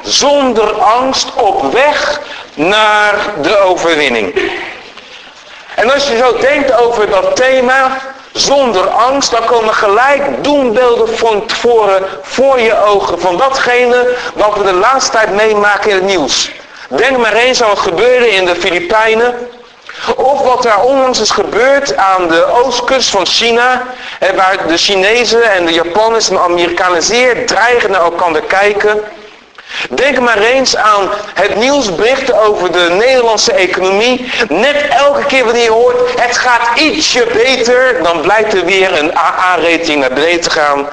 zonder angst op weg naar de overwinning. En als je zo denkt over dat thema, zonder angst, dan komen gelijk doembeelden van tevoren voor je ogen. Van datgene wat we de laatste tijd meemaken in het nieuws. Denk maar eens aan wat gebeurde in de Filipijnen. Of wat daar onlangs is gebeurd aan de oostkust van China. Waar de Chinezen en de Japanners en de Amerikanen zeer dreigend naar elkaar kijken. Denk maar eens aan het nieuwsberichten over de Nederlandse economie. Net elke keer wanneer je hoort, het gaat ietsje beter, dan blijkt er weer een AA-rating naar beneden te gaan.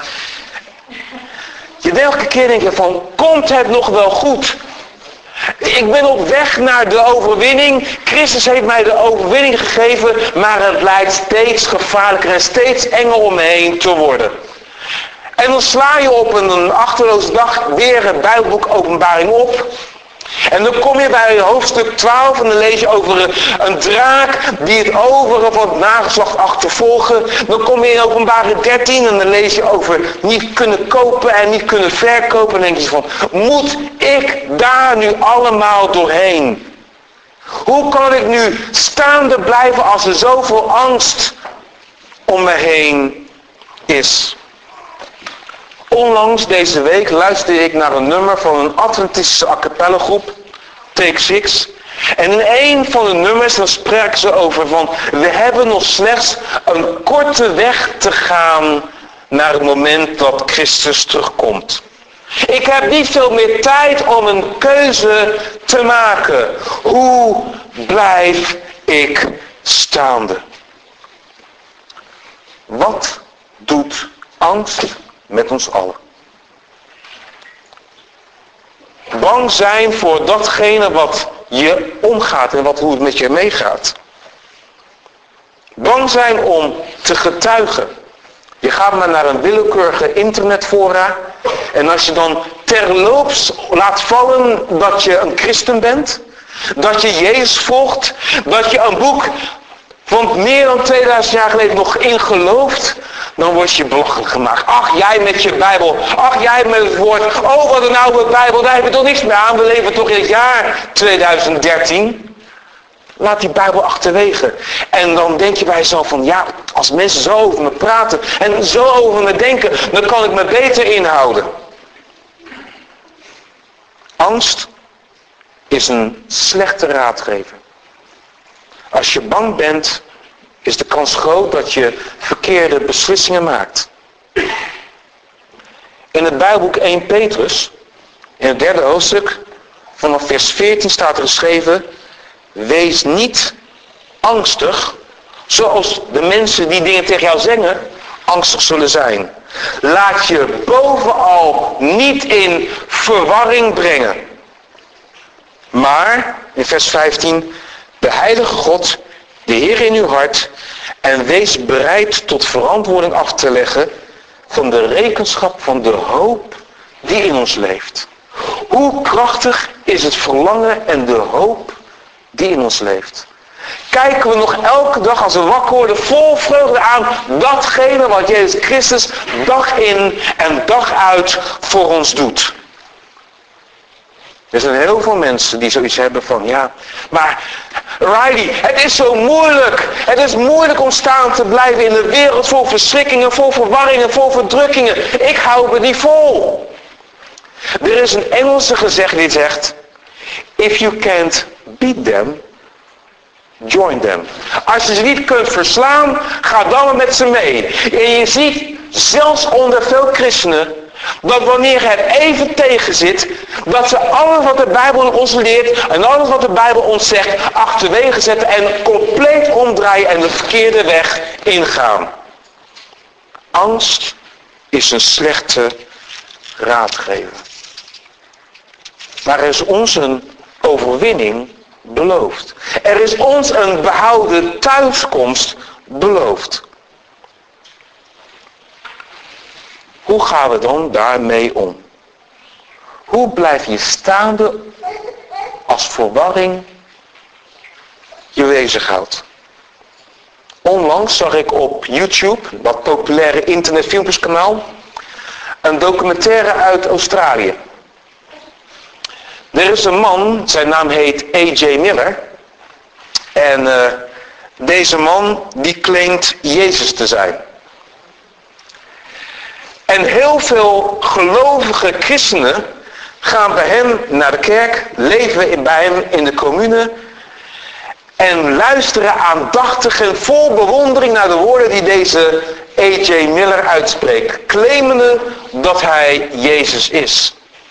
Elke keer denk je van, komt het nog wel goed? Ik ben op weg naar de overwinning. Christus heeft mij de overwinning gegeven, maar het lijkt steeds gevaarlijker en steeds enger om me heen te worden. En dan sla je op een achterloze dag weer het Bijbelboek Openbaring op. En dan kom je bij hoofdstuk 12 en dan lees je over een draak die het overige van het nageslacht achtervolgen. Dan kom je in Openbaring 13 en dan lees je over niet kunnen kopen en niet kunnen verkopen. En dan denk je van, moet ik daar nu allemaal doorheen? Hoe kan ik nu staande blijven als er zoveel angst om me heen is? Onlangs deze week luisterde ik naar een nummer van een Adventistische a cappella groep, Take 6. En in een van de nummers dan spreken ze over van, we hebben nog slechts een korte weg te gaan naar het moment dat Christus terugkomt. Ik heb niet veel meer tijd om een keuze te maken. Hoe blijf ik staande? Wat doet angst met ons allen? Bang zijn voor datgene wat je omgaat en hoe het met je meegaat. Bang zijn om te getuigen. Je gaat maar naar een willekeurige internetfora en als je dan terloops laat vallen dat je een christen bent, dat je Jezus volgt, dat je een boek van meer dan 2000 jaar geleden nog in gelooft, dan word je belachelijk gemaakt. Ach, jij met je Bijbel. Ach, jij met het woord. Oh, wat een oude Bijbel. Daar heb je toch niks meer aan. We leven toch in het jaar 2013. Laat die Bijbel achterwege. En dan denk je bij jezelf van, ja, als mensen zo over me praten en zo over me denken, dan kan ik me beter inhouden. Angst is een slechte raadgever. Als je bang bent, is de kans groot dat je verkeerde beslissingen maakt. In het Bijbelboek 1 Petrus, in het 3e hoofdstuk, vanaf vers 14 staat er geschreven, wees niet angstig, zoals de mensen die dingen tegen jou zeggen, angstig zullen zijn. Laat je bovenal niet in verwarring brengen. Maar, in vers 15, de heilige God, de Heer in uw hart, en wees bereid tot verantwoording af te leggen van de rekenschap van de hoop die in ons leeft. Hoe krachtig is het verlangen en de hoop die in ons leeft. Kijken we nog elke dag als we wakker worden vol vreugde aan datgene wat Jezus Christus dag in en dag uit voor ons doet. Er zijn heel veel mensen die zoiets hebben van, ja, maar Riley, het is zo moeilijk. Het is moeilijk om staan te blijven in een wereld vol verschrikkingen, vol verwarringen, vol verdrukkingen. Ik hou me niet vol. Er is een Engelse gezegde die zegt, if you can't beat them, join them. Als je ze niet kunt verslaan, ga dan met ze mee. En je ziet, zelfs onder veel christenen, dat wanneer het even tegen zit, dat ze alles wat de Bijbel ons leert en alles wat de Bijbel ons zegt, achterwege zetten en compleet omdraaien en de verkeerde weg ingaan. Angst is een slechte raadgever. Maar er is ons een overwinning beloofd. Er is ons een behouden thuiskomst beloofd. Hoe gaan we dan daarmee om? Hoe blijf je staande als verwarring je bezighoudt? Onlangs zag ik op YouTube, dat populaire internetfilmpjeskanaal, een documentaire uit Australië. Er is een man, zijn naam heet A.J. Miller. En deze man die claimt Jezus te zijn. En heel veel gelovige christenen gaan bij hem naar de kerk, leven bij hem in de commune en luisteren aandachtig en vol bewondering naar de woorden die deze A.J. Miller uitspreekt, claimende dat hij Jezus is.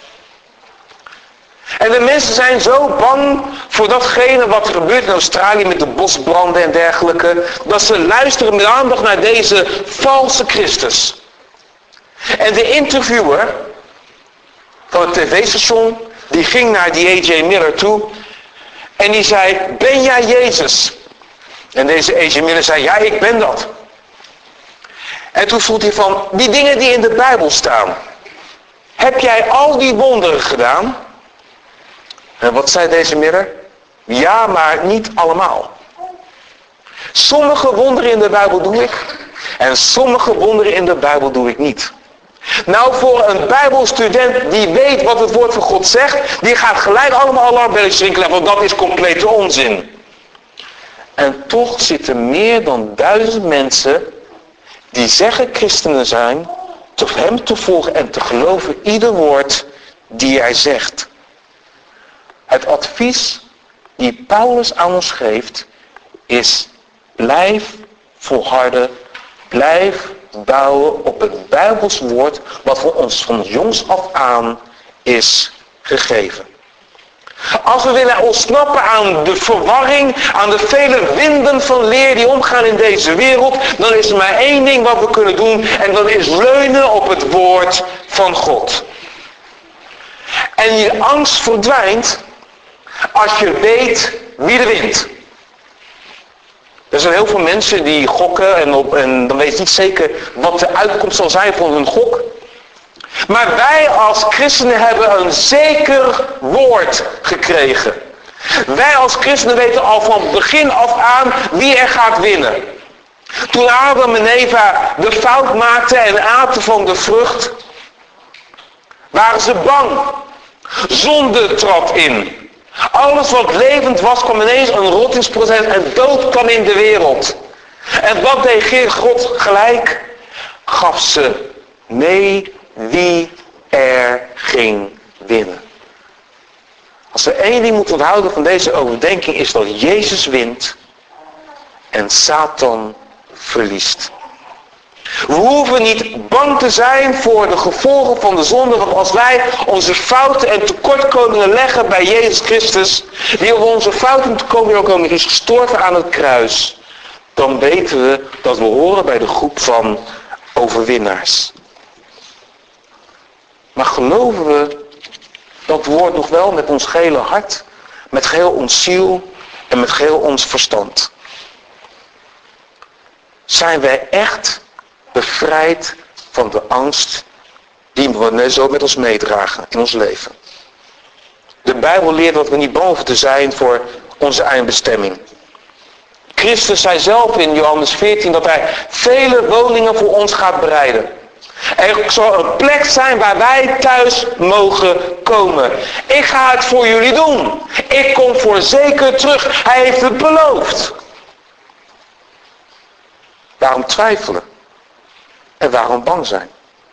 En de mensen zijn zo bang voor datgene wat er gebeurt in Australië met de bosbranden en dergelijke, dat ze luisteren met aandacht naar deze valse Christus. En de interviewer van het tv-station, die ging naar die A.J. Miller toe en die zei, ben jij Jezus? En deze A.J. Miller zei, ja, ik ben dat. En toen vroeg hij van, die dingen die in de Bijbel staan, heb jij al die wonderen gedaan? En wat zei deze Miller? Ja, maar niet allemaal. Sommige wonderen in de Bijbel doe ik en sommige wonderen in de Bijbel doe ik niet. Nou, voor een Bijbelstudent die weet wat het woord van God zegt, die gaat gelijk allemaal alarmbelletjes rinkelen, want dat is complete onzin. En toch zitten meer dan 1000 mensen die zeggen christenen zijn, toch hem te volgen en te geloven ieder woord die hij zegt. Het advies die Paulus aan ons geeft is, blijf volharden, blijf bouwen op het Bijbels woord wat voor ons van jongs af aan is gegeven. Als we willen ontsnappen aan de verwarring, aan de vele winden van leer die omgaan in deze wereld, dan is er maar één ding wat we kunnen doen en dat is leunen op het woord van God. En je angst verdwijnt als je weet wie er wint. Er zijn heel veel mensen die gokken en dan weet je niet zeker wat de uitkomst zal zijn van hun gok. Maar wij als christenen hebben een zeker woord gekregen. Wij als christenen weten al van begin af aan wie er gaat winnen. Toen Adam en Eva de fout maakten en aten van de vrucht, waren ze bang. Zonde trad in. Alles wat levend was kwam ineens een rottingsproces en dood kwam in de wereld. En wat deed God gelijk? Gaf ze mee wie er ging winnen. Als we één ding moeten onthouden van deze overdenking is dat Jezus wint en Satan verliest. We hoeven niet bang te zijn voor de gevolgen van de zonde, want als wij onze fouten en tekortkomingen leggen bij Jezus Christus, die op onze fouten en tekortkomingen is gestorven aan het kruis, dan weten we dat we horen bij de groep van overwinnaars. Maar geloven we dat woord nog wel met ons gehele hart, met geheel ons ziel en met geheel ons verstand? Zijn wij echt bevrijd van de angst die we zo met ons meedragen in ons leven? De Bijbel leert dat we niet bang hoeven te zijn voor onze eindbestemming. Christus zei zelf in Johannes 14 dat hij vele woningen voor ons gaat bereiden. Er zal een plek zijn waar wij thuis mogen komen. Ik ga het voor jullie doen. Ik kom voorzeker terug. Hij heeft het beloofd. Waarom twijfelen? En waarom bang zijn?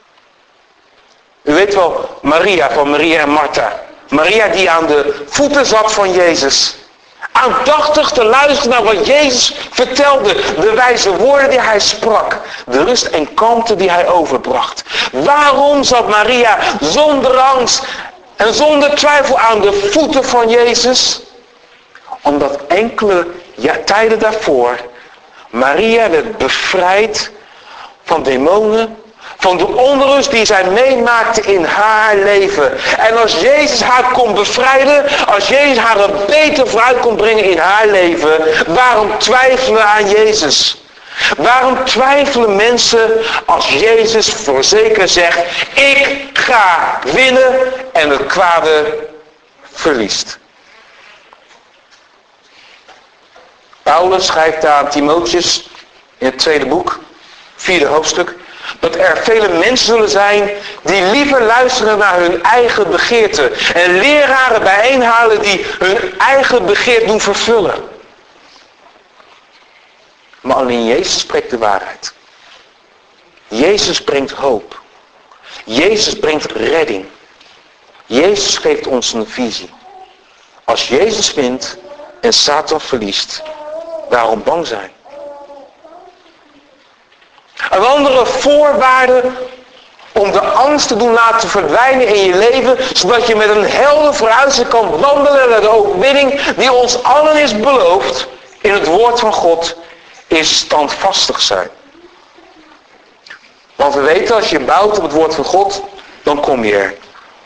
U weet wel, Maria van Maria en Martha. Maria die aan de voeten zat van Jezus. Aandachtig te luisteren naar wat Jezus vertelde. De wijze woorden die hij sprak. De rust en kalmte die hij overbracht. Waarom zat Maria zonder angst en zonder twijfel aan de voeten van Jezus? Omdat enkele tijden daarvoor Maria werd bevrijd van demonen, van de onrust die zij meemaakte in haar leven. En als Jezus haar kon bevrijden, als Jezus haar een beter vooruit kon brengen in haar leven, waarom twijfelen aan Jezus? Waarom twijfelen mensen als Jezus voorzeker zegt, ik ga winnen en het kwade verliest? Paulus schrijft aan Timotheus in het tweede boek, 4e hoofdstuk, dat er vele mensen zullen zijn die liever luisteren naar hun eigen begeerten. En leraren bijeenhalen die hun eigen begeerte doen vervullen. Maar alleen Jezus spreekt de waarheid. Jezus brengt hoop. Jezus brengt redding. Jezus geeft ons een visie. Als Jezus wint en Satan verliest, waarom bang zijn? Een andere voorwaarde om de angst te doen laten verdwijnen in je leven, zodat je met een helder vooruitzicht kan wandelen naar de overwinning die ons allen is beloofd in het woord van God, is standvastig zijn. Want we weten, als je bouwt op het woord van God, dan kom je er.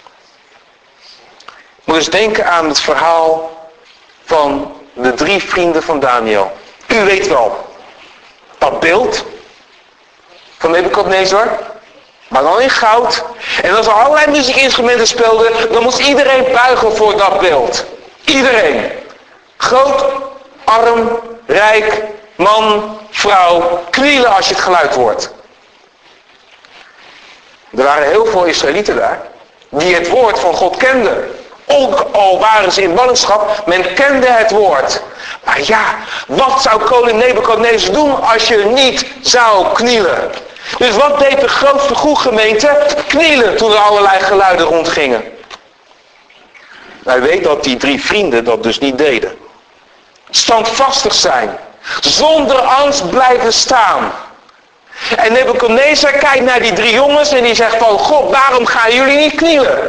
Je moet eens denken aan het verhaal van de 3 vrienden van Daniel. U weet wel, dat beeld van Nebukadnezar, maar dan in goud. En als er allerlei muziekinstrumenten speelden, dan moest iedereen buigen voor dat beeld. Iedereen. Groot, arm, rijk, man, vrouw, knielen als je het geluid hoort. Er waren heel veel Israëlieten daar, die het woord van God kenden. Ook al waren ze in ballingschap, men kende het woord. Maar ja, wat zou koning Nebukadnezar doen als je niet zou knielen? Dus wat deed de grootste groepgemeente? Knielen toen er allerlei geluiden rondgingen. Wij weten dat die 3 vrienden dat dus niet deden. Standvastig zijn. Zonder angst blijven staan. En Nebukadnezar kijkt naar die 3 jongens en die zegt van, God, waarom gaan jullie niet knielen?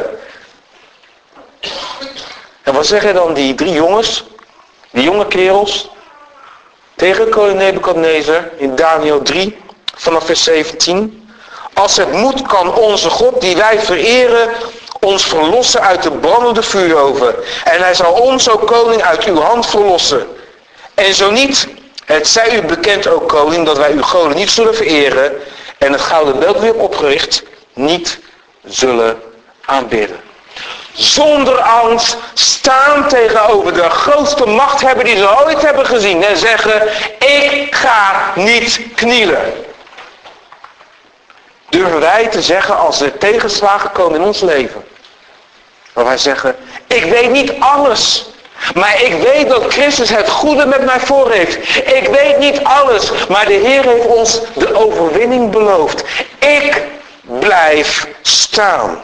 En wat zeggen dan die 3 jongens, die jonge kerels, tegen koning Nebukadnezar in Daniel 3, vanaf vers 17. Als het moet, kan onze God, die wij vereren, ons verlossen uit de brandende vuuroven. En hij zal ons, o koning, uit uw hand verlossen. En zo niet, het zij u bekend, o koning, dat wij uw goden niet zullen vereren en het gouden beeld weer opgericht niet zullen aanbidden. Zonder angst staan tegenover de grootste machthebber die ze ooit hebben gezien en zeggen, ik ga niet knielen. Durven wij te zeggen als er tegenslagen komen in ons leven. Waar wij zeggen, ik weet niet alles. Maar ik weet dat Christus het goede met mij voor heeft. Ik weet niet alles. Maar de Heer heeft ons de overwinning beloofd. Ik blijf staan.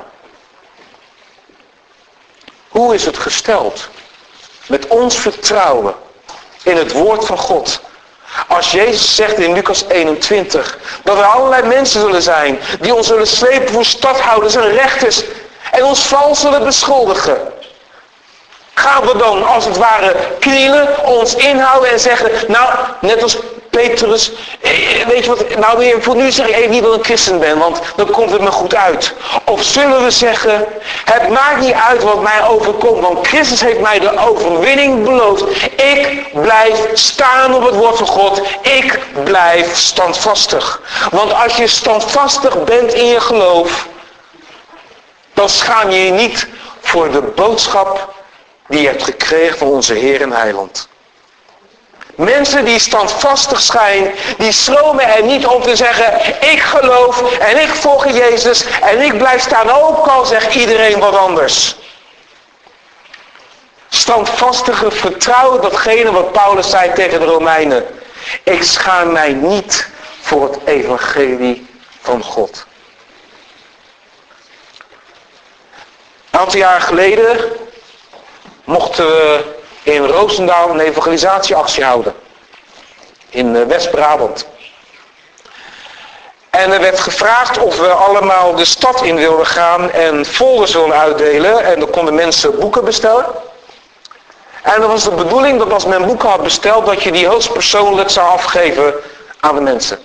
Hoe is het gesteld met ons vertrouwen in het woord van God? Als Jezus zegt in Lucas 21 dat er allerlei mensen zullen zijn die ons zullen slepen voor stadhouders en rechters en ons vals zullen beschuldigen. Gaan we dan als het ware knielen, ons inhouden en zeggen, nou net als Petrus, weet je wat, nou weer voor nu zeg ik even niet dat ik een christen ben, want dan komt het me goed uit. Of zullen we zeggen, het maakt niet uit wat mij overkomt, want Christus heeft mij de overwinning beloofd. Ik blijf staan op het woord van God. Ik blijf standvastig. Want als je standvastig bent in je geloof, dan schaam je je niet voor de boodschap die je hebt gekregen van onze Heer en Heiland. Mensen die standvastig zijn, die schromen er niet om te zeggen, ik geloof en ik volg Jezus en ik blijf staan, ook al zegt iedereen wat anders. Standvastige vertrouwen datgene wat Paulus zei tegen de Romeinen. Ik schaam mij niet voor het evangelie van God. Een aantal jaar geleden mochten we in Roosendaal een evangelisatieactie houden. In West-Brabant. En er werd gevraagd of we allemaal de stad in wilden gaan en folders wilden uitdelen. En dan konden mensen boeken bestellen. En dan was de bedoeling dat als men boeken had besteld, dat je die hoogstpersoonlijk zou afgeven aan de mensen.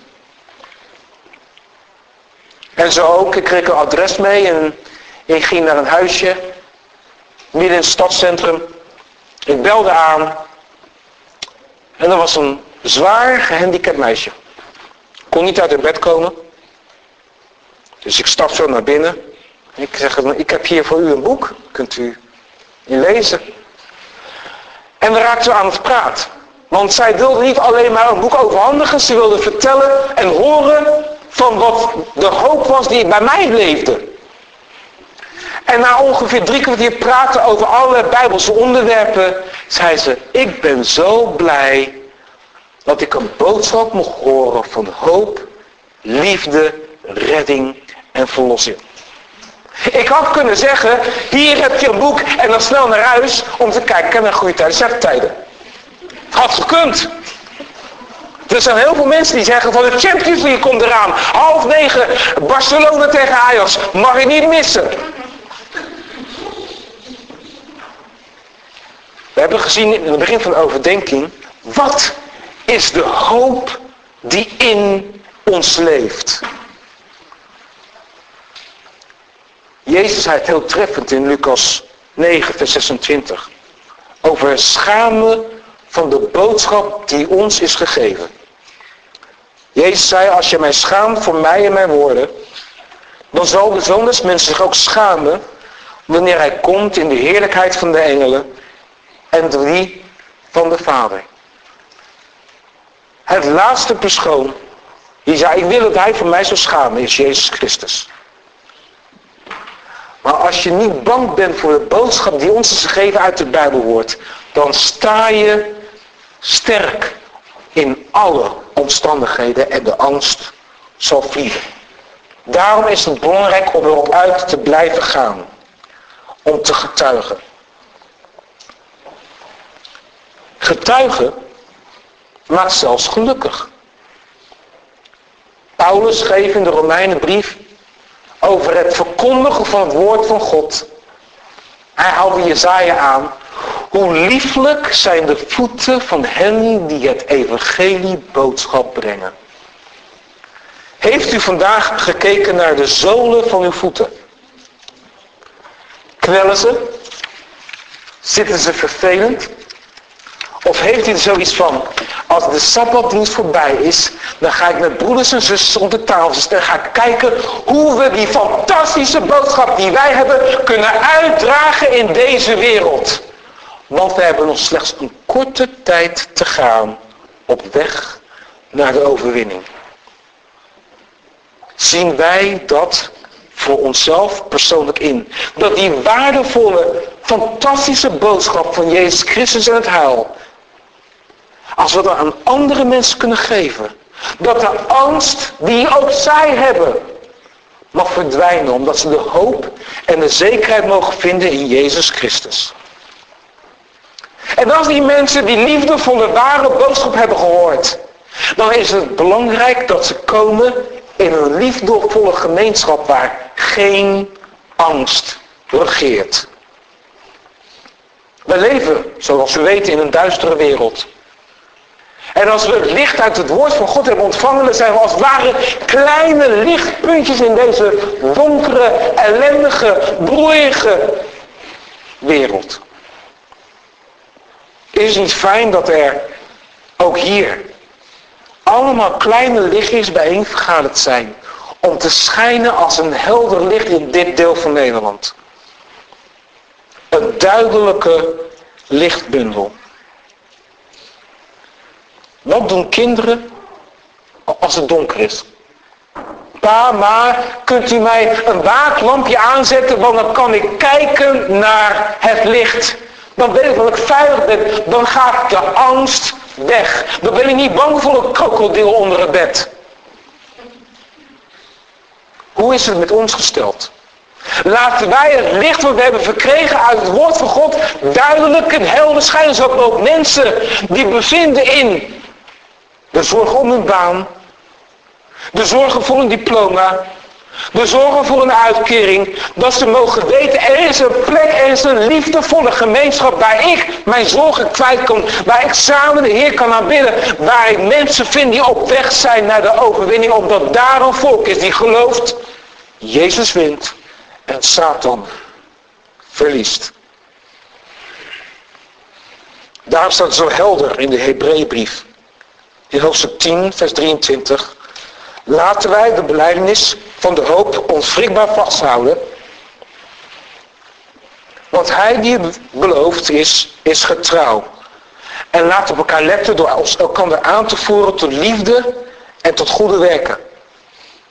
En zo ook, ik kreeg een adres mee en ik ging naar een huisje midden in het stadscentrum. Ik belde aan en er was een zwaar gehandicapt meisje. Kon niet uit haar bed komen. Dus ik stap zo naar binnen. En ik zeg, ik heb hier voor u een boek. Kunt u in lezen. En we raakten aan het praten. Want zij wilde niet alleen maar een boek overhandigen. Ze wilde vertellen en horen van wat de hoop was die bij mij leefde. En na ongeveer 3 kwartier praten over alle Bijbelse onderwerpen, zei ze, ik ben zo blij dat ik een boodschap mocht horen van hoop, liefde, redding en verlossing. Ik had kunnen zeggen, hier heb je een boek en dan snel naar huis om te kijken naar goede tijden, slechte tijden. Het had gekund. Er zijn heel veel mensen die zeggen van de Champions League komt eraan. 8:30, Barcelona tegen Ajax. Mag je niet missen. We hebben gezien in het begin van de overdenking. Wat is de hoop die in ons leeft? Jezus zei het heel treffend in Lucas 9 vers 26. Over het schamen van de boodschap die ons is gegeven. Jezus zei, als je mij schaamt voor mij en mijn woorden, dan zal de Zoon des Mensen zich ook schamen wanneer hij komt in de heerlijkheid van de engelen en die van de Vader. Het laatste persoon die zei, ik wil dat hij voor mij zou schamen, is Jezus Christus. Maar als je niet bang bent voor de boodschap die ons is gegeven uit het Bijbelwoord, dan sta je sterk in alle omstandigheden en de angst zal vliegen. Daarom is het belangrijk om erop uit te blijven gaan. Om te getuigen. Getuigen maakt zelfs gelukkig. Paulus schreef in de Romeinenbrief over het verkondigen van het woord van God. Hij haalde Jesaja aan. Hoe lieflijk zijn de voeten van hen die het evangelie boodschap brengen. Heeft u vandaag gekeken naar de zolen van uw voeten? Kwellen ze? Zitten ze vervelend? Of heeft u er zoiets van, als de Sabbatdienst voorbij is, dan ga ik met broeders en zusters om de tafel zitten en ga ik kijken hoe we die fantastische boodschap die wij hebben kunnen uitdragen in deze wereld. Want we hebben nog slechts een korte tijd te gaan op weg naar de overwinning. Zien wij dat voor onszelf persoonlijk in? Dat die waardevolle, fantastische boodschap van Jezus Christus en het heil, als we dat aan andere mensen kunnen geven, dat de angst die ook zij hebben, mag verdwijnen, omdat ze de hoop en de zekerheid mogen vinden in Jezus Christus. En als die mensen die liefdevolle, ware boodschap hebben gehoord, dan is het belangrijk dat ze komen in een liefdevolle gemeenschap waar geen angst regeert. We leven, zoals u weet, in een duistere wereld. En als we het licht uit het woord van God hebben ontvangen, dan zijn we als het ware kleine lichtpuntjes in deze donkere, ellendige, broeige wereld. Is het niet fijn dat er ook hier allemaal kleine lichtjes bijeen vergaderd zijn om te schijnen als een helder licht in dit deel van Nederland? Een duidelijke lichtbundel. Wat doen kinderen als het donker is? Pa, ma, kunt u mij een waaklampje aanzetten, want dan kan ik kijken naar het licht. Dan weet ik dat ik veilig ben. Dan gaat de angst weg. Dan ben ik niet bang voor een krokodil onder het bed. Hoe is het met ons gesteld? Laten wij het licht wat we hebben verkregen uit het woord van God duidelijk en helder schijnen. Zodat ook mensen die bevinden in de zorgen om hun baan, de zorgen voor een diploma, de zorgen voor een uitkering, dat ze mogen weten, er is een plek, er is een liefdevolle gemeenschap waar ik mijn zorgen kwijt kan, waar ik samen de Heer kan aanbidden, waar ik mensen vind die op weg zijn naar de overwinning, omdat daar een volk is die gelooft, Jezus wint en Satan verliest. Daar staat zo helder in de Hebreeënbrief, in hoofdstuk 10, vers 23. Laten wij de belijdenis van de hoop onwrikbaar vasthouden. Want hij die het beloofd is getrouw. En laten op elkaar letten door elkaar aan te voeren tot liefde en tot goede werken.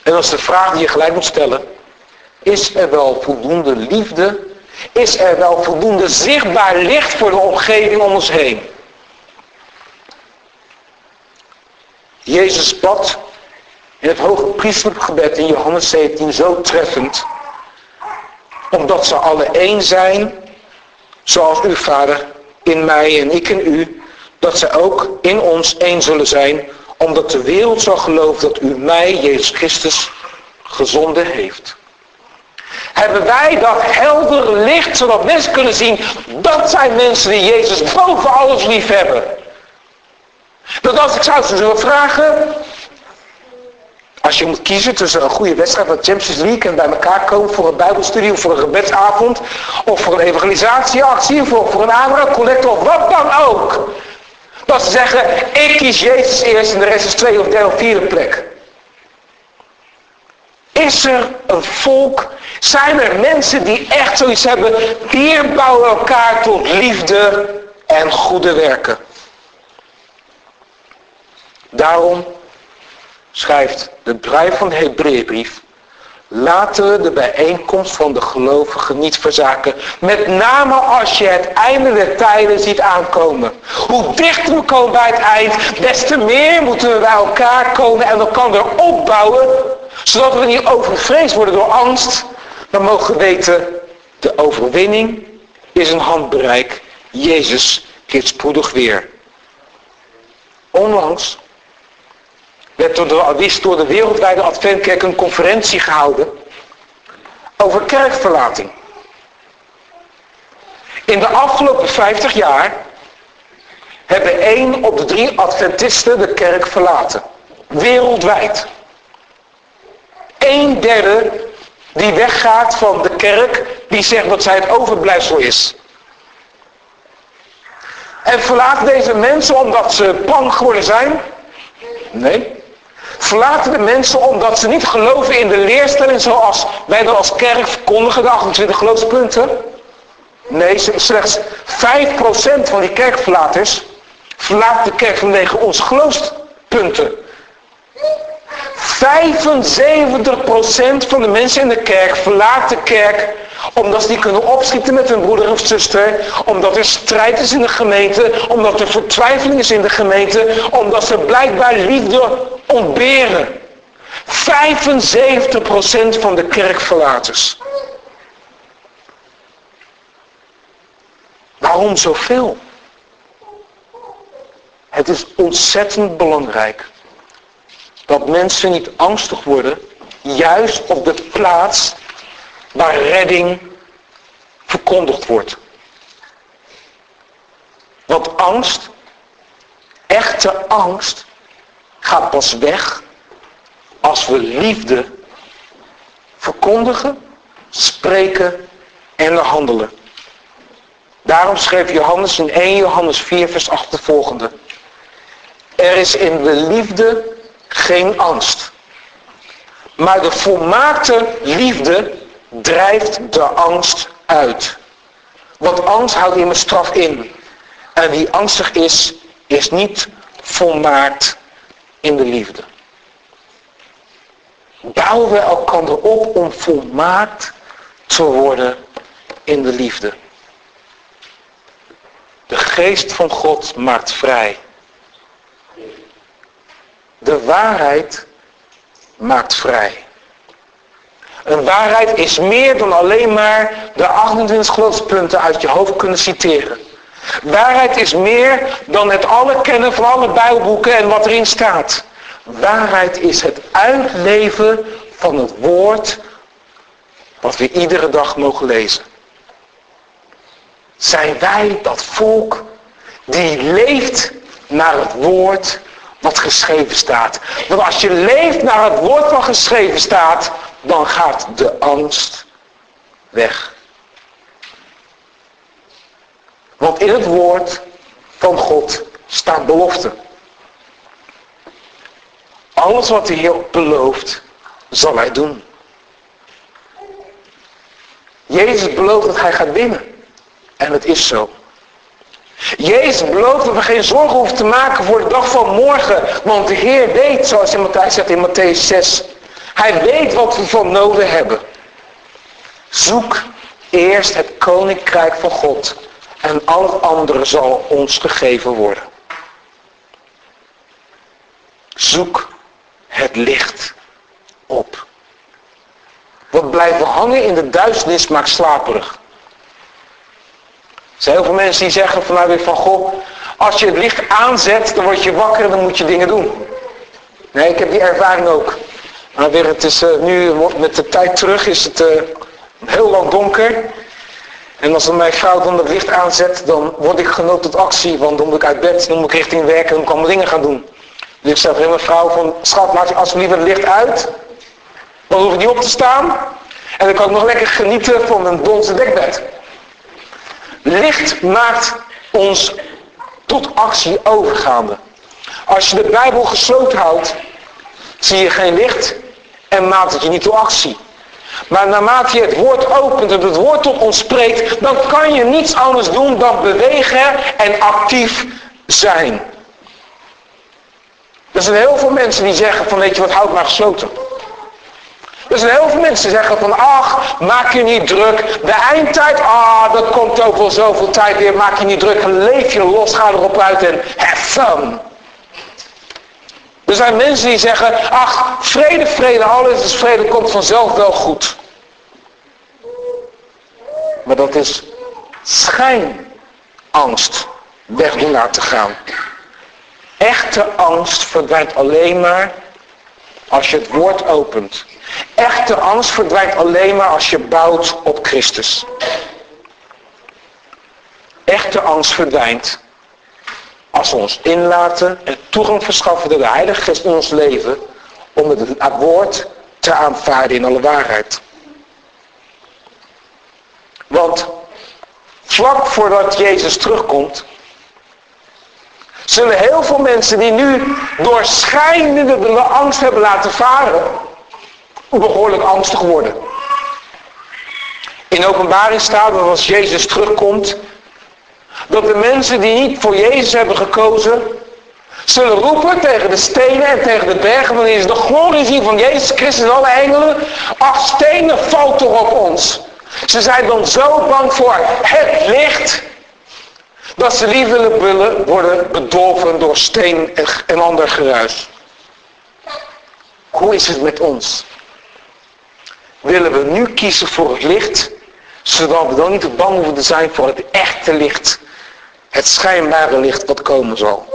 En dat is de vraag die je gelijk moet stellen. Is er wel voldoende liefde? Is er wel voldoende zichtbaar licht voor de omgeving om ons heen? Jezus bad in het hoge priesterlijk gebed in Johannes 17 zo treffend. Omdat ze alle één zijn, zoals uw Vader in mij en ik in u, dat zij ook in ons één zullen zijn, omdat de wereld zal geloven dat u mij, Jezus Christus, gezonden heeft. Hebben wij dat heldere licht, zodat mensen kunnen zien, dat zijn mensen die Jezus boven alles lief hebben. Dat als ik zou ze zullen vragen, als je moet kiezen tussen een goede wedstrijd van de Champions League en bij elkaar komen voor een bijbelstudie of voor een gebedsavond of voor een evangelisatieactie of voor een aanbraakcollecte of wat dan ook. Dat ze zeggen, ik kies Jezus eerst en de rest is tweede of derde of vierde plek. Is er een volk, zijn er mensen die echt zoiets hebben, die bouwen elkaar tot liefde en goede werken. Daarom schrijft de brief van de Hebreeënbrief, laten we de bijeenkomst van de gelovigen niet verzaken. Met name als je het einde der tijden ziet aankomen. Hoe dichter we komen bij het eind, des te meer moeten we bij elkaar komen en elkaar opbouwen, zodat we niet overvreesd worden door angst. Dan mogen we weten, de overwinning is een handbereik. Jezus keert spoedig weer. Onlangs werd door de wereldwijde Adventkerk een conferentie gehouden over kerkverlating. In de afgelopen 50 jaar hebben 1 op de 3 Adventisten de kerk verlaten. Wereldwijd. 1/3 die weggaat van de kerk, die zegt dat zij het overblijfsel is. En verlaten deze mensen omdat ze bang geworden zijn? Nee. Verlaten de mensen omdat ze niet geloven in de leerstelling zoals wij dan als kerk verkondigen, de 28 geloofspunten? Nee, slechts 5% van die kerkverlaters verlaat de kerk vanwege onze geloofspunten. 75% van de mensen in de kerk verlaat de kerk omdat ze niet kunnen opschieten met hun broeder of zuster, omdat er strijd is in de gemeente, omdat er vertwijfeling is in de gemeente, omdat ze blijkbaar liefde ontberen. 75% van de kerkverlaters. Waarom zoveel? Het is ontzettend belangrijk dat mensen niet angstig worden, juist op de plaats waar redding verkondigd wordt. Want angst, echte angst, gaat pas weg als we liefde verkondigen, spreken en handelen. Daarom schreef Johannes in 1 Johannes 4 vers 8 de volgende. Er is in de liefde geen angst. Maar de volmaakte liefde drijft de angst uit. Want angst houdt immers straf in. En wie angstig is, is niet volmaakt in de liefde. Bouwen we elkaar op om volmaakt te worden in de liefde. De geest van God maakt vrij. De waarheid maakt vrij. Een waarheid is meer dan alleen maar de 28 geloofspunten uit je hoofd kunnen citeren. Waarheid is meer dan het alle kennen van alle Bijbelboeken en wat erin staat. Waarheid is het uitleven van het woord wat we iedere dag mogen lezen. Zijn wij dat volk die leeft naar het woord wat geschreven staat. Want als je leeft naar het woord wat geschreven staat, dan gaat de angst weg. Want in het woord van God staat belofte. Alles wat de Heer belooft, zal hij doen. Jezus belooft dat hij gaat winnen. En het is zo. Jezus belooft dat we geen zorgen hoeven te maken voor de dag van morgen. Want de Heer weet, zoals Matthijs zegt in Matthäus 6, Hij weet wat we van nodig hebben. Zoek eerst het koninkrijk van God. En al het andere zal ons gegeven worden. Zoek het licht op. Wat blijven hangen in de duisternis maakt slaperig. Er zijn heel veel mensen die zeggen vanuit van goh, als je het licht aanzet, dan word je wakker en dan moet je dingen doen. Nee, ik heb die ervaring ook. Maar weer, het is nu met de tijd terug is het heel lang donker. En als mijn vrouw dan het licht aanzet, dan word ik genood tot actie. Want dan moet ik uit bed, dan moet ik richting werk en dan kan ik dingen gaan doen. Dus ik zeg tegen mijn vrouw van, schat, laat je alsjeblieft het licht uit. Dan hoef ik niet op te staan. En dan kan ik nog lekker genieten van een donse dekbed. Licht maakt ons tot actie overgaande. Als je de Bijbel gesloten houdt, zie je geen licht en maakt het je niet tot actie. Maar naarmate je het woord opent en het woord tot ons spreekt, dan kan je niets anders doen dan bewegen en actief zijn. Er zijn heel veel mensen die zeggen van, weet je wat, houd maar gesloten. Er zijn heel veel mensen die zeggen van, ach, maak je niet druk. De eindtijd, dat komt over zoveel tijd weer, maak je niet druk. Leef je los, ga erop uit en have fun. Er zijn mensen die zeggen, ach, vrede, vrede, alles is vrede, komt vanzelf wel goed. Maar dat is schijnangst weg doen laten gaan. Echte angst verdwijnt alleen maar als je het woord opent. Echte angst verdwijnt alleen maar als je bouwt op Christus. Echte angst verdwijnt als we ons inlaten en toegang verschaffen door de Heilige Geest in ons leven om het woord te aanvaarden in alle waarheid. Want vlak voordat Jezus terugkomt, zullen heel veel mensen die nu door schijnende angst hebben laten varen, behoorlijk angstig worden. In Openbaring staat dat als Jezus terugkomt, dat de mensen die niet voor Jezus hebben gekozen, zullen roepen tegen de stenen en tegen de bergen, wanneer ze de glorie zien van Jezus Christus en alle engelen, ach, stenen, valt toch op ons. Ze zijn dan zo bang voor het licht, dat ze liever willen worden bedolven door steen en ander geruis. Hoe is het met ons? Willen we nu kiezen voor het licht, zodat we dan niet bang hoeven te zijn voor het echte licht, het schijnbare licht wat komen zal?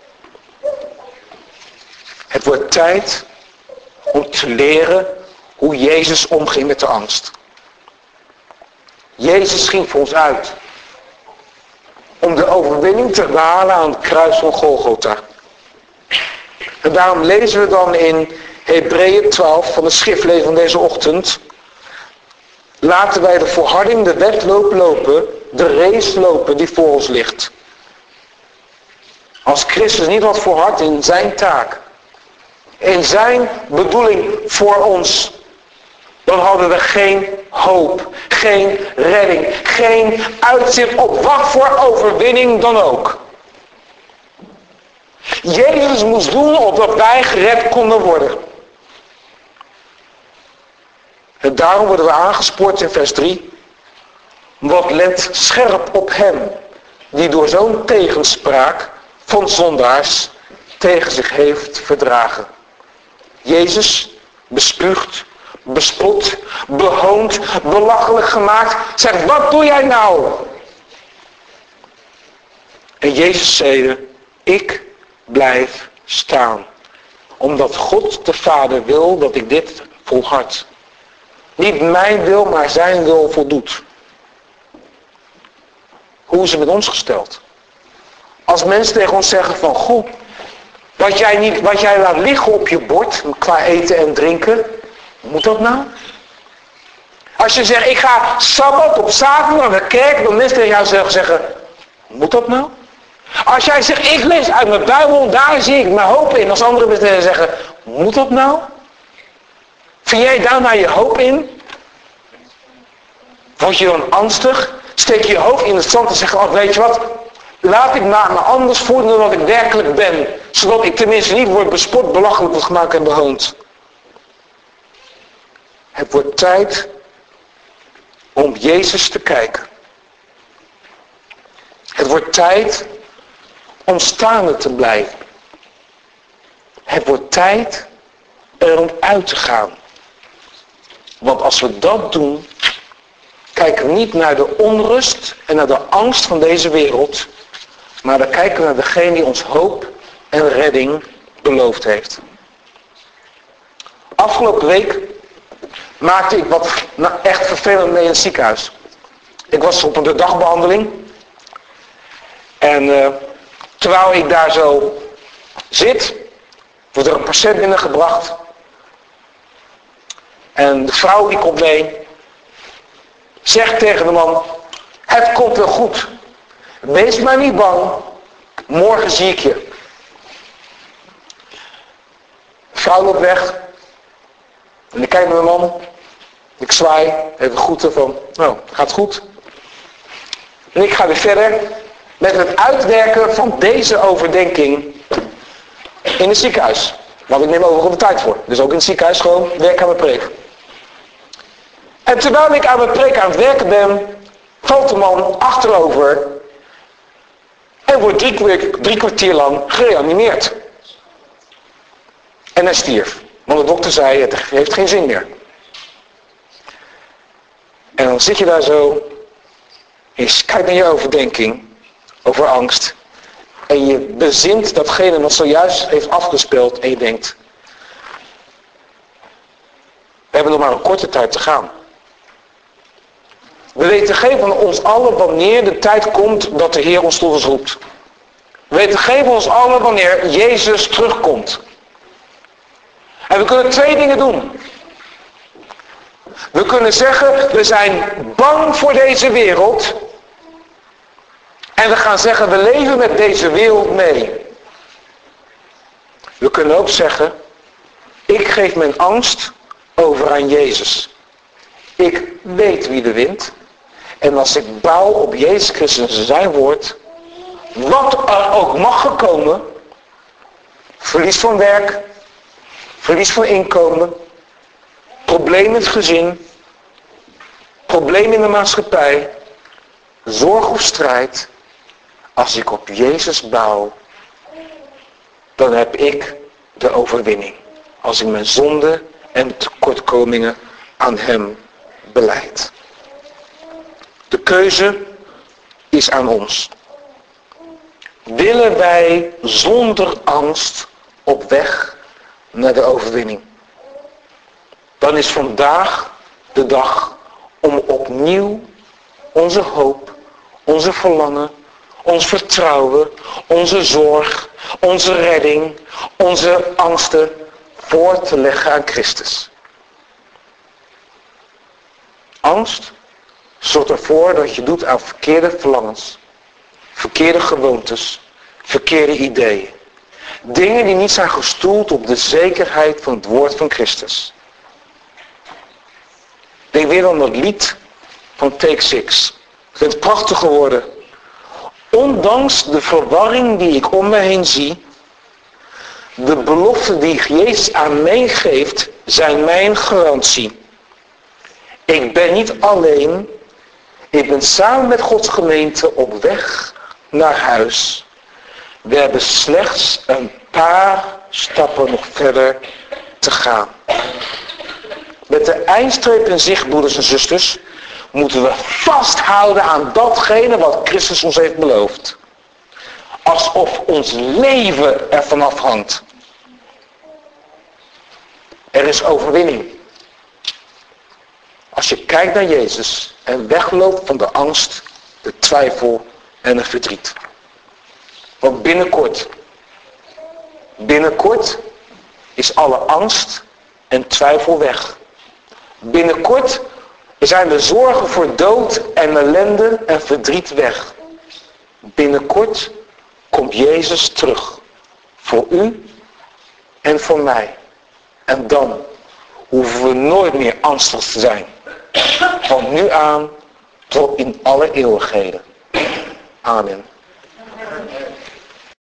Het wordt tijd om te leren hoe Jezus omging met de angst. Jezus ging voor ons uit om de overwinning te behalen aan het kruis van Golgotha. En daarom lezen we dan in Hebreeën 12 van de schriftlezing van deze ochtend: laten wij de volharding de wedloop lopen, de race lopen die voor ons ligt. Als Christus niet had volhard in zijn taak, in zijn bedoeling voor ons, dan hadden we geen hoop, geen redding, geen uitzicht op wat voor overwinning dan ook. Jezus moest doen opdat wij gered konden worden. En daarom worden we aangespoord in vers 3. Wat let scherp op hem, die door zo'n tegenspraak van zondaars tegen zich heeft verdragen. Jezus bespuugd, bespot, behoond, belachelijk gemaakt. Zegt, wat doe jij nou? En Jezus zei, ik blijf staan. Omdat God de Vader wil dat ik dit volhard. Niet mijn wil, maar zijn wil voldoet. Hoe is het met ons gesteld? Als mensen tegen ons zeggen van, goh, wat jij laat liggen op je bord qua eten en drinken, moet dat nou? Als je zegt, ik ga sabbat op zaterdag naar de kerk, dan mensen tegen jou zeggen, moet dat nou? Als jij zegt, ik lees uit mijn Bijbel, daar zie ik mijn hoop in. Als andere mensen zeggen, moet dat nou? Vind jij daar nou je hoop in? Word je dan angstig? Steek je je hoofd in het zand en zeg, oh, weet je wat? Laat ik me anders voelen dan wat ik werkelijk ben. Zodat ik tenminste niet word bespot, belachelijk word gemaakt en behoond. Het wordt tijd om Jezus te kijken. Het wordt tijd om staande te blijven. Het wordt tijd erom uit te gaan. Want als we dat doen, kijken we niet naar de onrust en naar de angst van deze wereld, maar dan kijken we naar degene die ons hoop en redding beloofd heeft. Afgelopen week maakte ik wat echt vervelend mee in het ziekenhuis. Ik was op een dagbehandeling. En terwijl ik daar zo zit, wordt er een patiënt binnengebracht. En de vrouw die komt mee, zegt tegen de man, het komt wel goed. Wees maar niet bang, morgen zie ik je. De vrouw loopt weg. En ik kijk naar de man. Ik zwaai, even groeten van, nou, gaat goed. En ik ga weer verder met het uitwerken van deze overdenking in het ziekenhuis. Want ik neem overal de tijd voor. Dus ook in het ziekenhuis gewoon werk aan mijn preek. En terwijl ik aan mijn preek aan het werken ben, valt de man achterover en wordt drie kwartier lang gereanimeerd. En hij stierf. Want de dokter zei, het heeft geen zin meer. En dan zit je daar zo, en je kijkt naar je overdenking over angst. En je bezint datgene wat zojuist heeft afgespeeld en je denkt, we hebben nog maar een korte tijd te gaan. We weten geen van ons allen wanneer de tijd komt dat de Heer ons tot ons roept. We weten geen van ons allen wanneer Jezus terugkomt. En we kunnen twee dingen doen. We kunnen zeggen, we zijn bang voor deze wereld. En we gaan zeggen, we leven met deze wereld mee. We kunnen ook zeggen, ik geef mijn angst over aan Jezus. Ik weet wie er wint. En als ik bouw op Jezus Christus en zijn woord, wat er ook mag gekomen, verlies van werk, verlies van inkomen, probleem in het gezin, probleem in de maatschappij, zorg of strijd, als ik op Jezus bouw, dan heb ik de overwinning. Als ik mijn zonde en tekortkomingen aan hem belijd. De keuze is aan ons. Willen wij zonder angst op weg naar de overwinning? Dan is vandaag de dag om opnieuw onze hoop, onze verlangen, ons vertrouwen, onze zorg, onze redding, onze angsten voor te leggen aan Christus. Angst zorgt ervoor dat je doet aan verkeerde verlangens, verkeerde gewoontes, verkeerde ideeën. Dingen die niet zijn gestoeld op de zekerheid van het woord van Christus. Denk weer aan dat lied van Take 6. Ik vind het prachtige woorden. Ondanks de verwarring die ik om me heen zie, de beloften die Jezus aan mij geeft, zijn mijn garantie. Ik ben niet alleen, ik ben samen met Gods gemeente op weg naar huis. We hebben slechts een paar stappen nog verder te gaan. Met de eindstreep in zicht, broeders en zusters, moeten we vasthouden aan datgene wat Christus ons heeft beloofd. Alsof ons leven ervan afhangt. Er is overwinning. Als je kijkt naar Jezus en wegloopt van de angst, de twijfel en het verdriet. Want binnenkort is alle angst en twijfel weg. Binnenkort zijn de zorgen voor dood en ellende en verdriet weg. Binnenkort komt Jezus terug. Voor u en voor mij. En dan hoeven we nooit meer angstig te zijn. Van nu aan tot in alle eeuwigheden. Amen.